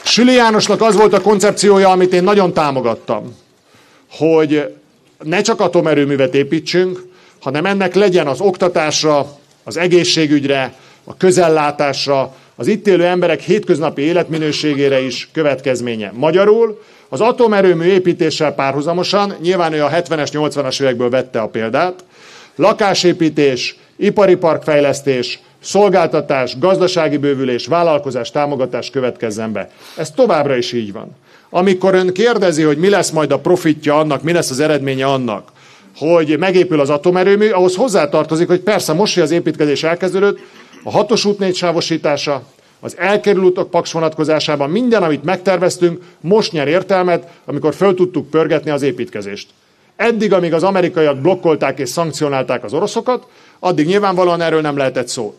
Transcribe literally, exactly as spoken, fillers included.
Süli Jánosnak az volt a koncepciója, amit én nagyon támogattam, hogy ne csak atomerőművet építsünk, hanem ennek legyen az oktatásra, az egészségügyre, a közellátásra, az itt élő emberek hétköznapi életminőségére is következménye. Magyarul az atomerőmű építéssel párhuzamosan, nyilván ő a hetvenes, nyolcvanas évekből vette a példát, lakásépítés, ipari parkfejlesztés, szolgáltatás, gazdasági bővülés, vállalkozás, támogatás következzen be. Ez továbbra is így van. Amikor ön kérdezi, hogy mi lesz majd a profitja annak, mi lesz az eredménye annak, hogy megépül az atomerőmű, ahhoz hozzátartozik, hogy persze most, hogy az építkezés elkezdődött, a hatos út négy sávosítása, az elkerülő utak Paks vonatkozásában minden, amit megterveztünk, most nyer értelmet, amikor föl tudtuk pörgetni az építkezést. Eddig, amíg az amerikaiak blokkolták és szankcionálták az oroszokat, addig nyilvánvalóan erről nem lehetett szó.